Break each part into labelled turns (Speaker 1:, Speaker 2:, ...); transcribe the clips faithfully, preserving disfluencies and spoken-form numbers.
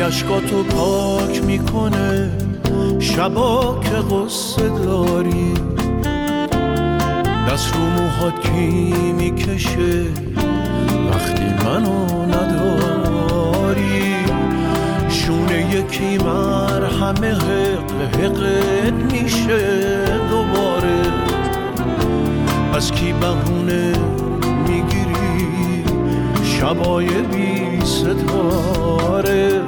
Speaker 1: اشکاتو پاک میکنه شبا که غصه داری، دست رو موهات کی میکشه وقتی منو نداری، شونه یکی مرهمه حق حقت میشه دوباره، از کی بهونه میگیری شبای بی ستاره،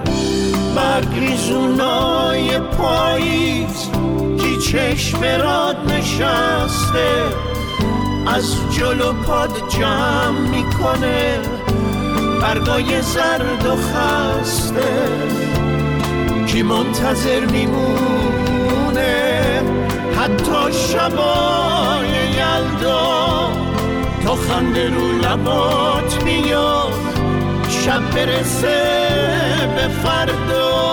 Speaker 1: برگریزونای پاییز کی چشم راد نشسته، از جلو پاد جمع میکنه برگای زرد و خسته، کی منتظر میمونه حتی شبای یلدا، تا خنده رو لبات میاد شب برسه به فردا.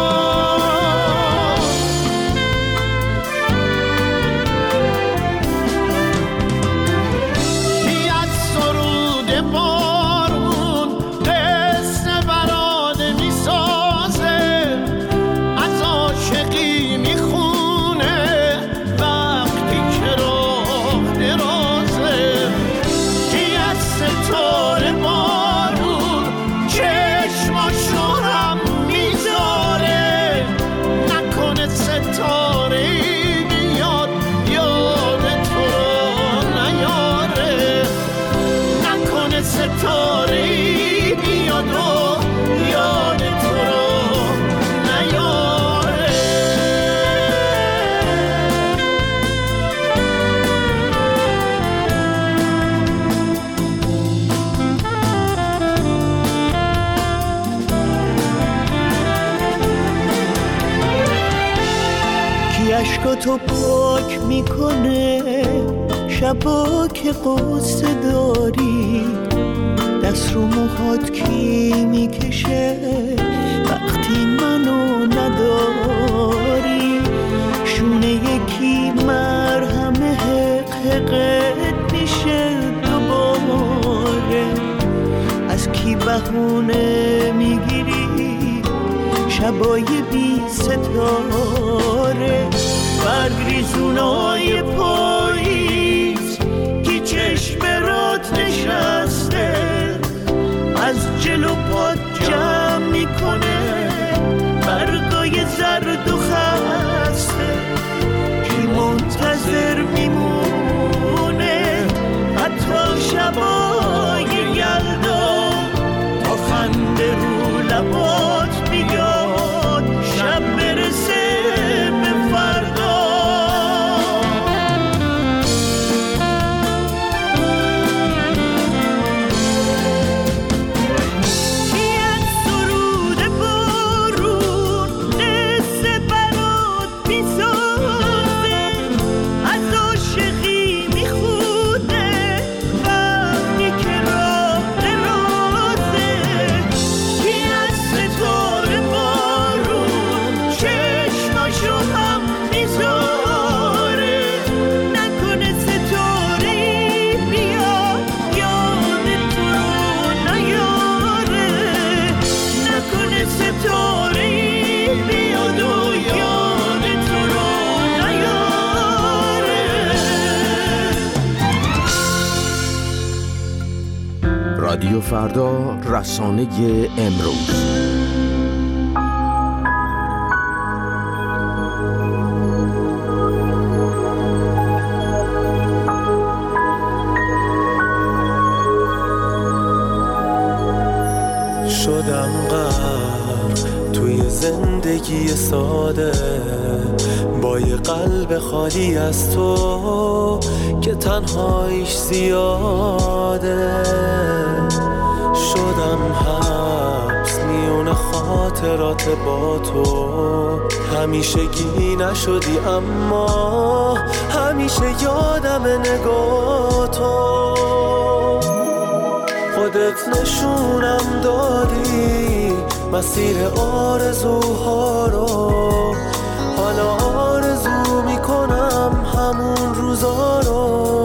Speaker 2: اشکاتو پاک میکنه شبا که قصه داری، دست رو موهات کی میکشه وقتی منو نداری، شونه یکی مرهمه حق حقت میشه دوباره، از کی بهونه میگیری شبای بی ستاره، برگریزونای پاییز کی چشم رات نشسته، از جلو پاد جمع میکنه برگای زرد و خسته، کی منتظر میمونه حتی شبای یلدا، تا خنده رو لبات بیاد شب برسه به فردا.
Speaker 3: رادیو فردا، رسانه امروز.
Speaker 4: شدم غرق توی زندگی ساده، با یه قلب خالی از تو که تنهاییش زیاده، شدم حبس میون خاطرات با تو، همیشگی نشدی اما همیشه یادم نگاه تو، خودت نشونم دادی مسیر آرزوها رو، حالا آرزو میکنم همون روزا رو،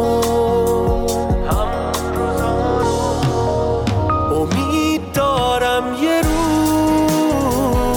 Speaker 4: همون روزا رو، امید دارم یه روز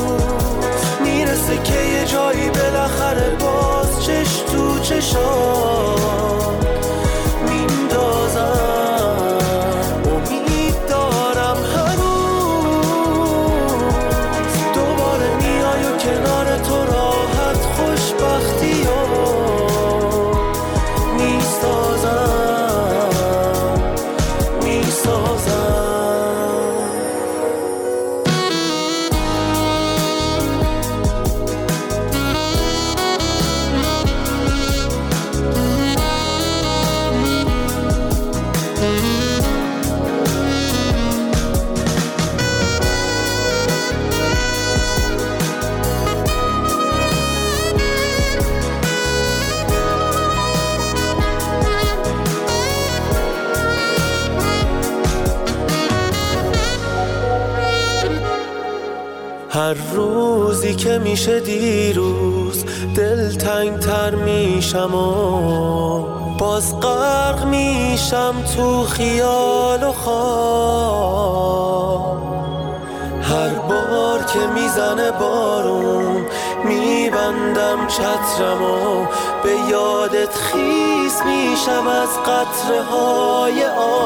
Speaker 4: هر روزی که میشه دیروز دلتنگ تر میشم و باز غرق میشم تو خیال و خواب. هر بار که میزنه بارون میبندم چترم و به یادت خیس میشم از قطره های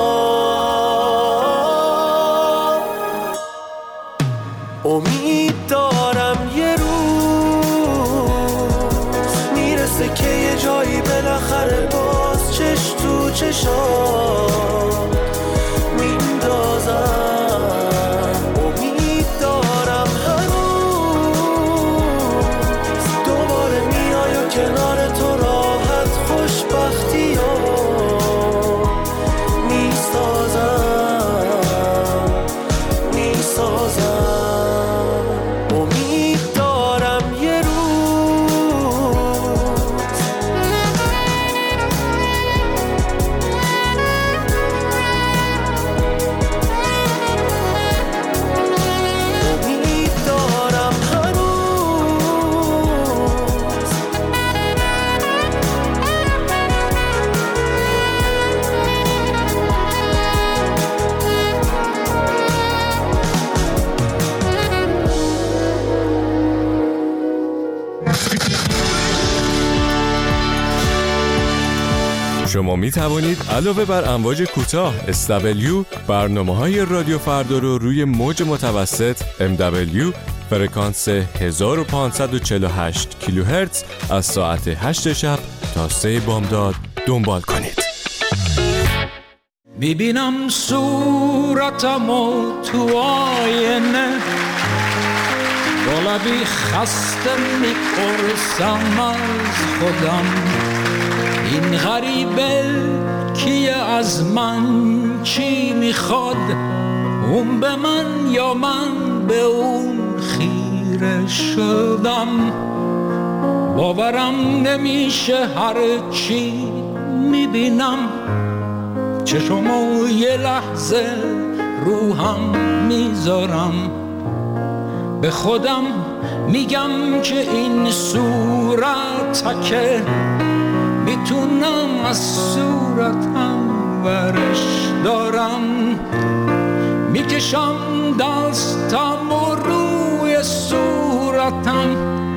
Speaker 4: آب. امید دارم یه روز میرسه که یه جایی بالاخره باز چش تو چشام میندازم. کنار تو راحت خوشبختی رو میسازم میسازم. امید دارم یه روز. امید دارم هنوز.
Speaker 5: شما می توانید علاوه بر امواج کوتاه اس دبلیو برنامه‌های رادیو فردا رو روی موج متوسط ام دبلیو فرکانس هزار و پانصد و چهل و هشت کیلوهرتز از ساعت هشت شب تا سه بامداد دنبال کنید.
Speaker 6: میبینم صورتمو تو آینه، با لبی خسته میپرسم از خودم این غریبه کیه، از من چی میخواد، اون به من یا من به اون خیره شدم. باورم نمیشه هر چی میبینم، چشمو یه لحظه روحم میذارم، به خودم میگم که این صورت که میتونم از صورتم ورش دارم. میکشم دستم و روی صورتم،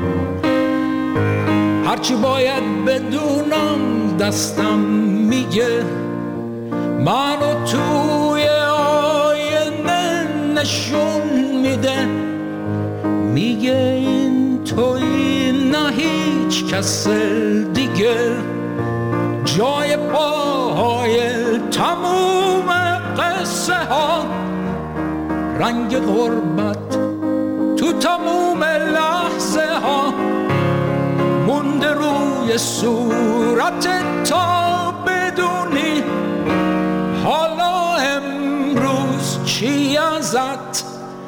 Speaker 6: هرچی باید بدونم دستم میگه، منو توی آینه نشون میده، میگه این توی نه هیچ کس دیگه، جای پاهای تموم قصه ها، رنگ غربت تو تموم لحظه ها، مونده روی صورت تا بدونی حالا امروز چی ازت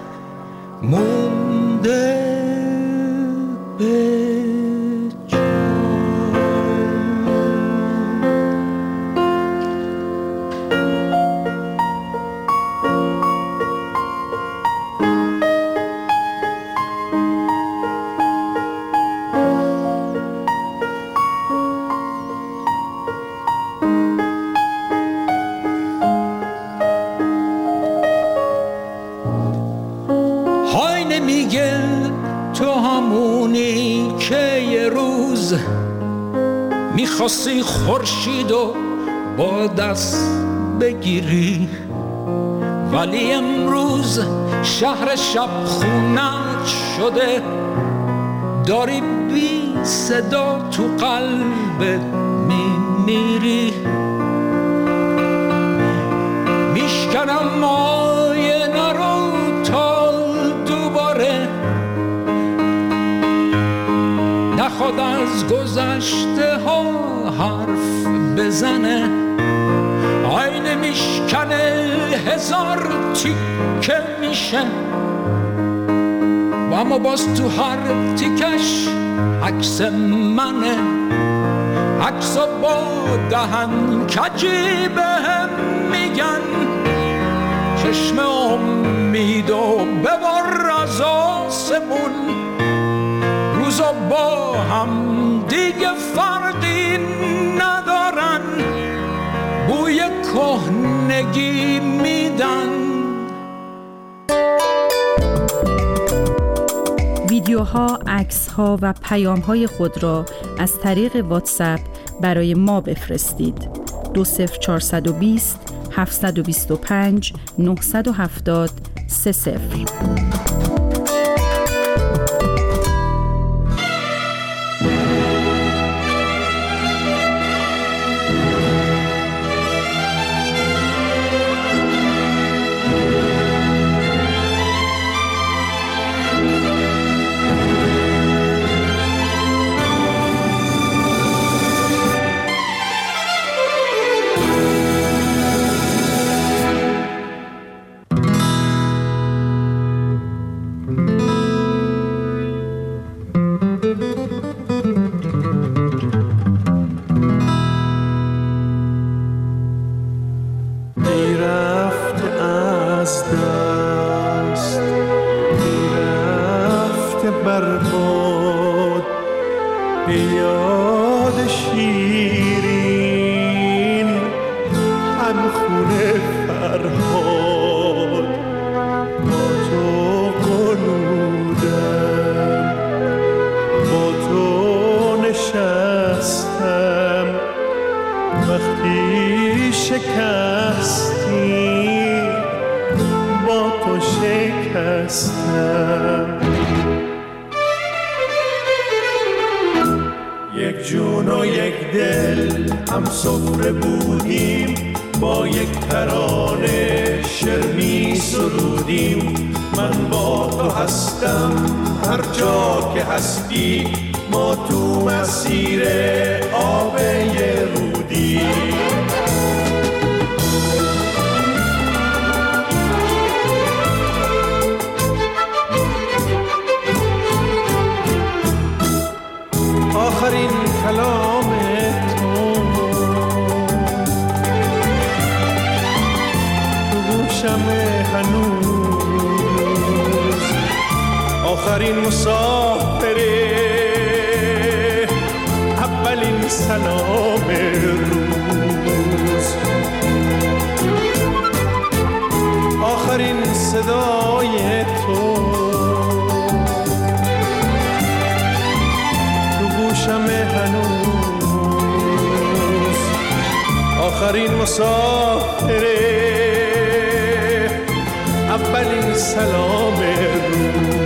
Speaker 6: مونده به میگه تو همونی که یه روز میخواستی خورشید و با دست بگیری، ولی امروز شهر شب خونت شده، داری بی صدا تو قلبت میمیری. میشکنم آینه رو تا دوباره نخواد از گذشته ها حرف بزنه، آینه میشکنه هزار تیکه میشه، و اما باز تو هر تیکش عکس منه، عکسا با دهن کجی بهم میگن چشم امید و ببر از آسمون، آسمون روزا با هم دیگه فرقی ندارن، بوی کهنگی میدن.
Speaker 7: ویدیوها، عکس‌ها و پیام‌های خود را از طریق واتساپ برای ما بفرستید. دو صفر چهارصد و بیست هفتصد و بیست و پنج نهصد و هفتاد سه صفر.
Speaker 2: یک جون و یک دل هم سفره بودیم، با یک ترانه شعر می سرودیم. من با تو هستم هر جا که هستی، ما تو مسیر آب رودی.
Speaker 4: آخرین کلام تو تو گوشم هنوز، آخرین مسافره، اولین سلام روز، آخرین صدای تو گوشم هنوز، آخرین مسافره، اولین سلام روز.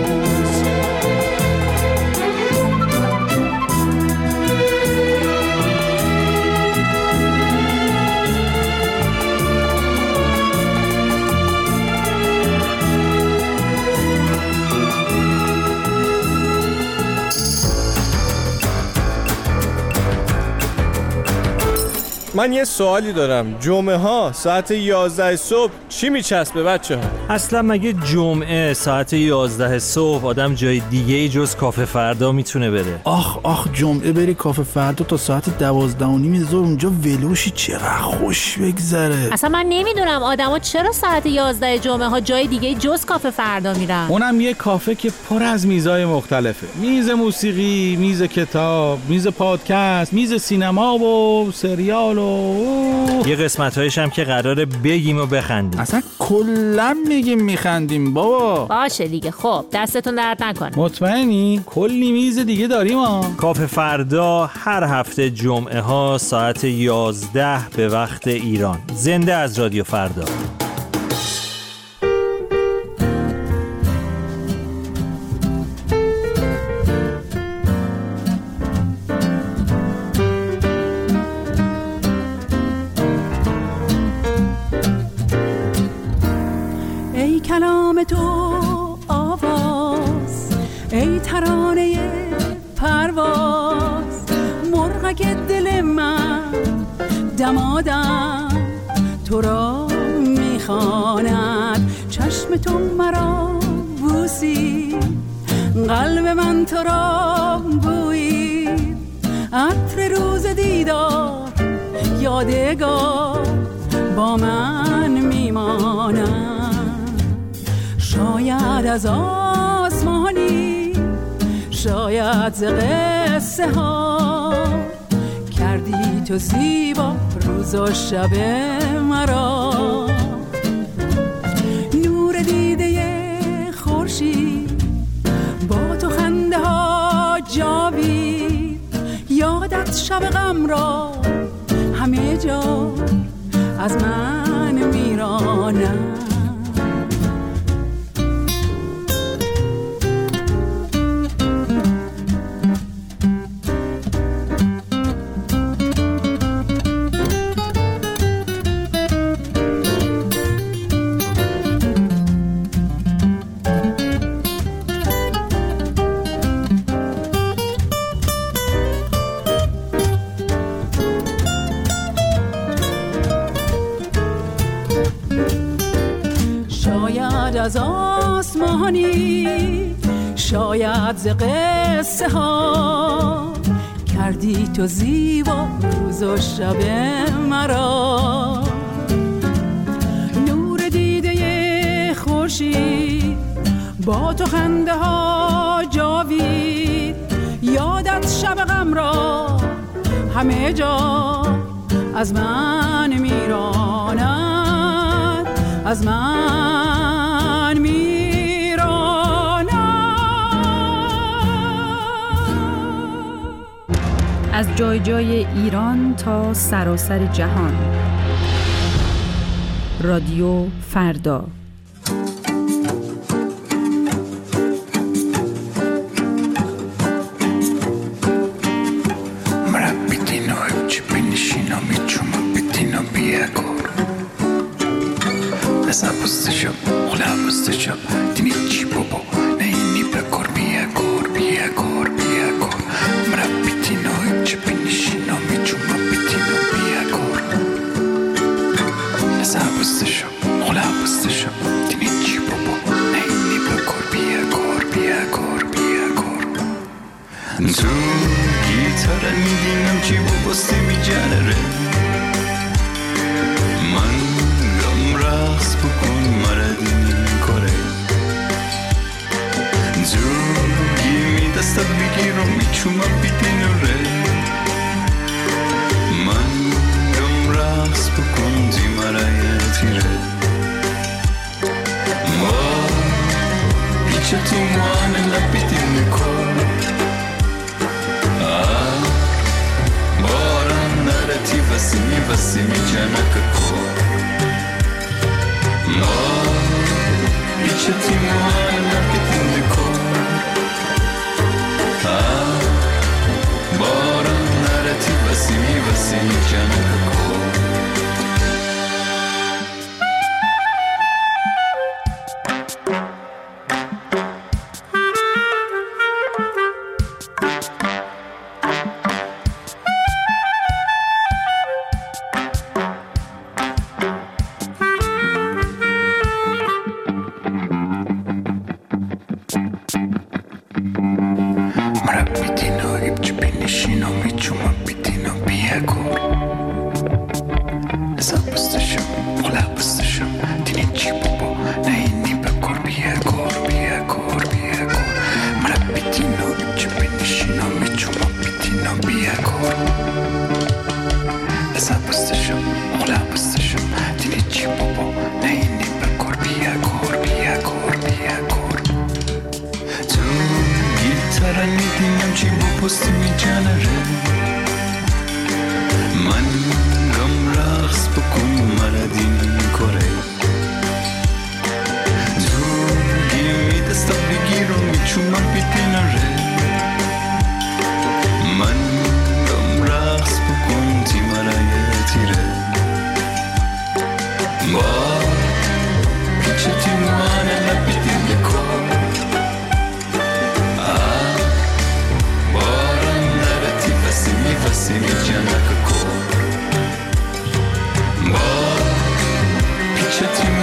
Speaker 8: من یه سوالی دارم، جمعه ها ساعت یازده صبح چی میچسبه بچه ها؟
Speaker 9: اصلا مگه جمعه ساعت یازده صبح آدم جای دیگه ای جز کافه فردا میتونه بره؟
Speaker 10: آخ آخ جمعه بری کافه فردا تا ساعت دوازده و نیم ظهر اونجا ولوشی، چقدر خوش بگذره.
Speaker 11: اصلا من نمیدونم آدما چرا ساعت یازده جمعه ها جای دیگه جز کافه فردا میرن.
Speaker 10: اونم یه کافه که پر از میزای مختلفه، میز موسیقی، میز کتاب، میز پادکست، میز سینما و سریال و
Speaker 9: یه قسمت‌هایش هم که قراره بگیم و بخندیم.
Speaker 10: اصلا کلا میگیم میخندیم بابا.
Speaker 11: باشه دیگه، خب دستتون درد نکنه.
Speaker 10: مطمئنی؟ کلی میز دیگه داریم ها.
Speaker 9: کافه فردا هر هفته جمعه ها ساعت یازده به وقت ایران، زنده از رادیو فردا.
Speaker 12: کلام تو آواز، ای ترانه پرواز، مرغک دل من دمادم تو را میخواند. چشم تو مرا بوسی، قلب من تو را بویی، عطر روز دیدار یادگار با من میماند. شاید از آسمان آسمانی شاید ز قصه ها کردی تو زیبا روز و شب مرا. نور دیده خورشید با تو خنده ها جاوید یادت شب غم را همه جا از من میرانم. از آسمانی شاید ز قصه ها کردی تو زیبا روز و شب مرا. نور دیده خورشید با تو خنده ها جاوید یادت شب غم را همه جا از من میراند از من میراند.
Speaker 7: از جای جای ایران تا سراسر جهان. رادیو فردا.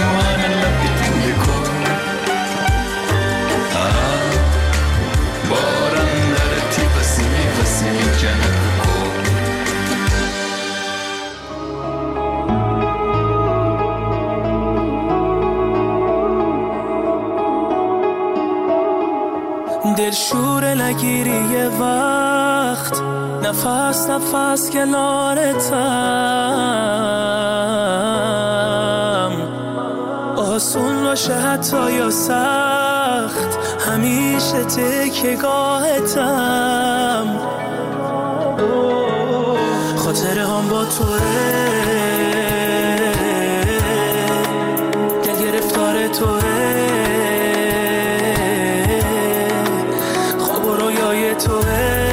Speaker 13: با
Speaker 4: دلشور نگیری یه وقت، نفس نفس کنارتم، آسون باشه حتی یا سخت، همیشه تکیه‌گاهتم، خاطره هم با توه، دل گرفتار توه، خواب و رویای توه،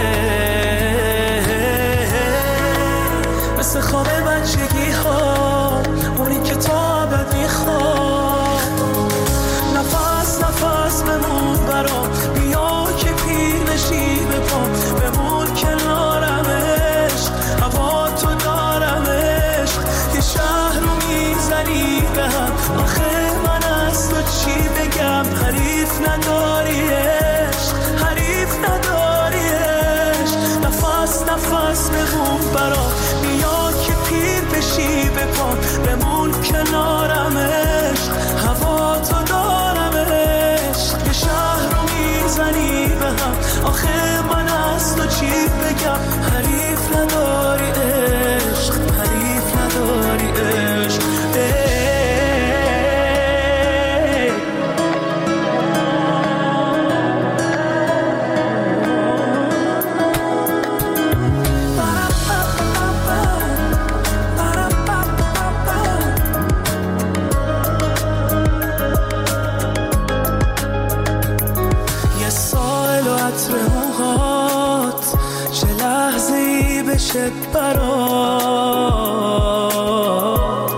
Speaker 4: مثل خواب بچگی ها، اونی که تا ابد میخواد، نفس نفس بمون برام، بیا که پیر نشی به پام، بمون کنارمش، هوا تو دارمش، یه شهر رو میزنی به هم، آخه من از تو چی بگم، حریف نداریش، حریف نداریش، نفس نفس بمون برام، بیا که پیر بشی به پام، بمون کنارمش، هوا تو دارمش، یه شهر رو میزنی به هم، آخه من از تو چی بگم، حریف نداری عشق، حریف نداری عشق. یه سال و عطر موهات، چه لحظه‌ای بشه برات،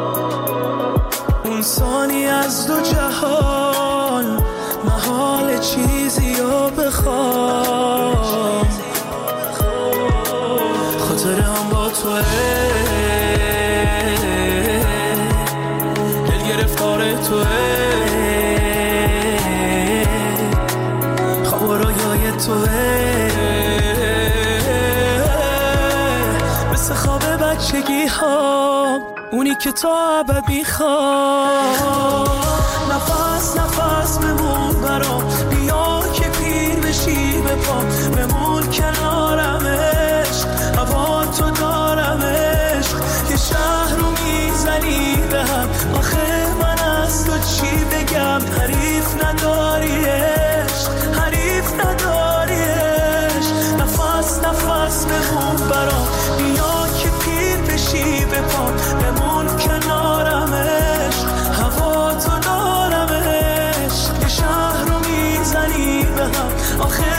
Speaker 4: اون ثانی از دو جهان، محال چیزی رو بخوام، خاطره هم با توه، دل گرفتار توه، خواب و رویای توه، مثل خواب بچگی ها، اونی که تا ابد میخواد، نفس نفس بمون برام، بیا که پیر بشی به پام، بمون کنارمش، هوا تو دارمش، یه شهر رو میزنی به هم، آخه من از تو چی بگم، حریف نداریش، حریف نداریش، نفس نفس بمون برام، بیا که پیر بشی به پام، بمون کنارمش، هوا تو دارمش، یه شهر رو میزنی به هم، آخه